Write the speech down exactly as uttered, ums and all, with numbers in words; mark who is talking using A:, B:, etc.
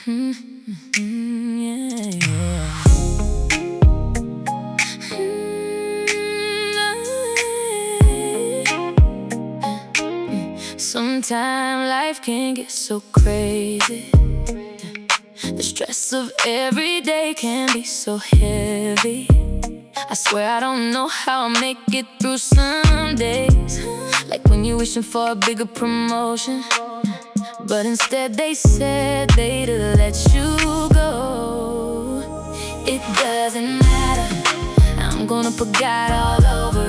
A: Mm, mm, yeah, yeah. Mm, Sometimes life can get so crazy. The stress of every day can be so heavy. I swear I don't know how I'll make it through some days. Like when you're wishing for a bigger promotion, but instead they said they'd let you go. It doesn't matter, I'm gonna put God all over